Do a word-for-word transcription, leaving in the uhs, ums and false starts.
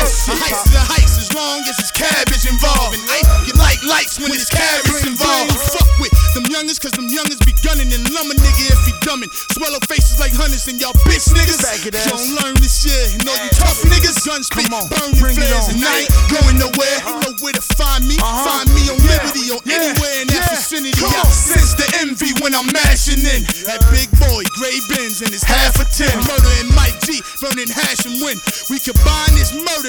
A heist is a heist as long as it's cabbage involved. And ice, you like lights when it's carrots involved. You fuck with them youngers, cause them youngers be gunning and lumber nigga if he dumbin'. Swallow faces like hunters and y'all bitch niggas. You don't learn this shit, and all you tough niggas. Guns spit, burning flares, and I ain't going nowhere. You know where to find me. Find me on Liberty or anywhere in that vicinity. I sense the envy when I'm mashing in. That big boy, gray Benz, and it's half a ten. Murder and Mike G, burning hash and win. We combine this murder.